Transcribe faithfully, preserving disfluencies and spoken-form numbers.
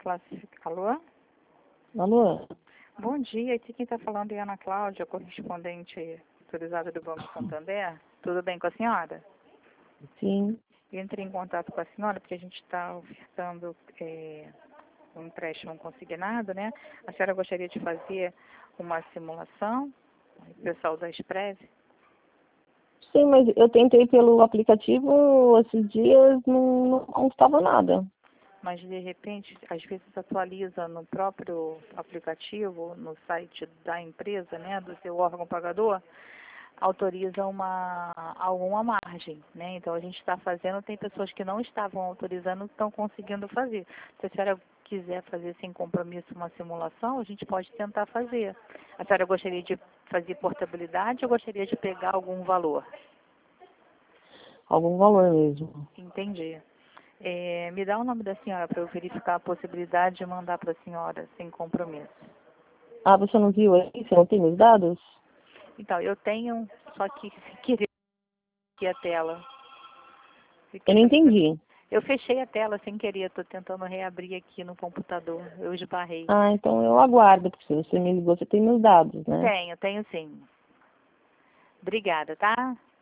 classificar. Alô? Alô? Bom dia, aqui quem está falando é Ana Cláudia, correspondente autorizada do Banco Santander. Tudo bem com a senhora? Sim. Eu entrei em contato com a senhora porque a gente está ofertando é, um empréstimo consignado, né? A senhora gostaria de fazer uma simulação, o pessoal da Express? Sim, mas eu tentei pelo aplicativo esses dias, não, não constava nada. Mas de repente, às vezes atualiza no próprio aplicativo, no site da empresa, né, do seu órgão pagador, autoriza uma, alguma margem, né? Então a gente está fazendo, tem pessoas que não estavam autorizando, estão conseguindo fazer. Se a senhora quiser fazer sem compromisso uma simulação, a gente pode tentar fazer. A senhora gostaria de fazer portabilidade ou gostaria de pegar algum valor? Algum valor mesmo. Entendi. É, me dá o nome da senhora para eu verificar a possibilidade de mandar para a senhora sem compromisso. Ah, você não viu aí? Você não tem os dados? Então, eu tenho, só que se querer aqui a tela. Se Eu não quiser- entendi. Eu fechei a tela sem querer, estou tentando reabrir aqui no computador. Eu esbarrei. Ah, então eu aguardo, porque se você me ligou, você tem meus dados, né? Tenho, tenho sim. Obrigada, tá?